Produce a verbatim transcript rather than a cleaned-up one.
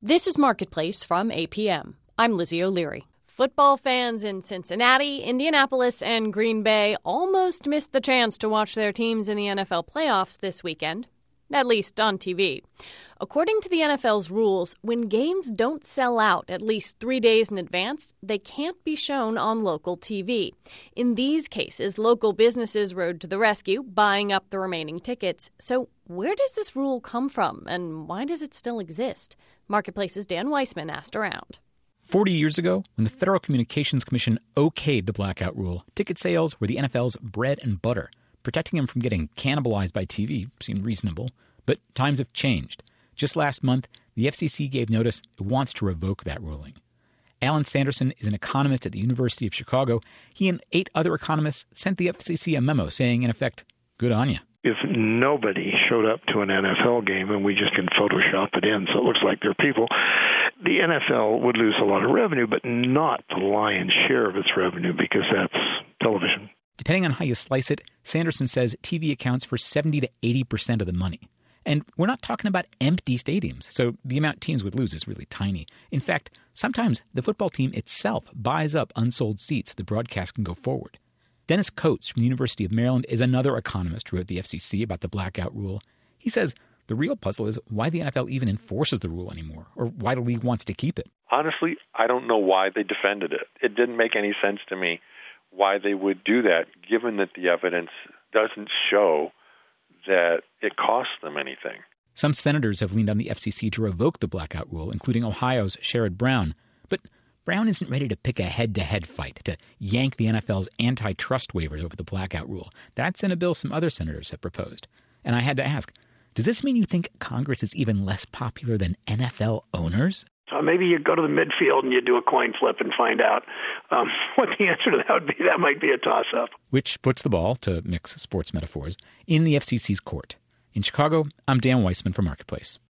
This is Marketplace from A P M. I'm Lizzie O'Leary. Football fans in Cincinnati, Indianapolis, and Green Bay almost missed the chance to watch their teams in the N F L playoffs this weekend, at least on T V. According to the N F L's rules, when games don't sell out at least three days in advance, they can't be shown on local T V. In these cases, local businesses rode to the rescue, buying up the remaining tickets. So where does this rule come from, and why does it still exist? Marketplace's Dan Weissman asked around. Forty years ago, when the Federal Communications Commission okayed the blackout rule, ticket sales were the N F L's bread and butter. Protecting them from getting cannibalized by T V seemed reasonable, but times have changed. Just last month, the F C C gave notice it wants to revoke that ruling. Alan Sanderson is an economist at the University of Chicago. He and eight other economists sent the F C C a memo saying, in effect, good on you. If nobody showed up to an N F L game and we just can Photoshop it in so it looks like they're people, the N F L would lose a lot of revenue, but not the lion's share of its revenue because that's television. Depending on how you slice it, Sanderson says T V accounts for seventy to eighty percent of the money. And we're not talking about empty stadiums, so the amount teams would lose is really tiny. In fact, sometimes the football team itself buys up unsold seats so the broadcast can go forward. Dennis Coates from the University of Maryland is another economist who wrote the F C C about the blackout rule. He says the real puzzle is why the N F L even enforces the rule anymore, or why the league wants to keep it. Honestly, I don't know why they defended it. It didn't make any sense to me why they would do that, given that the evidence doesn't show that it costs them anything. Some senators have leaned on the F C C to revoke the blackout rule, including Ohio's Sherrod Brown. But Brown isn't ready to pick a head-to-head fight to yank the N F L's antitrust waivers over the blackout rule. That's in a bill some other senators have proposed. And I had to ask, does this mean you think Congress is even less popular than N F L owners? Uh, maybe you go to the midfield and you do a coin flip and find out um, what the answer to that would be. That might be a toss-up. Which puts the ball, to mix sports metaphors, in the F C C's court. In Chicago, I'm Dan Weissman for Marketplace.